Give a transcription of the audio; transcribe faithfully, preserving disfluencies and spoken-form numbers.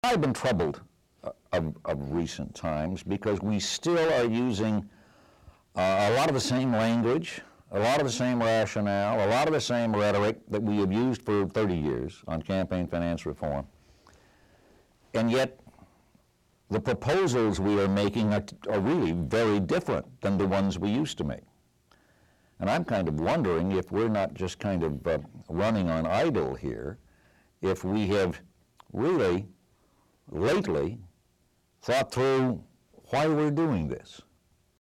I've been troubled uh, of, of recent times because we still are using uh, a lot of the same language, a lot of the same rationale, a lot of the same rhetoric that we have used for thirty years on campaign finance reform. And yet, the proposals we are making are, are really very different than the ones we used to make. And I'm kind of wondering if we're not just kind of uh, running on idle here, if we have really lately thought through why we're doing this.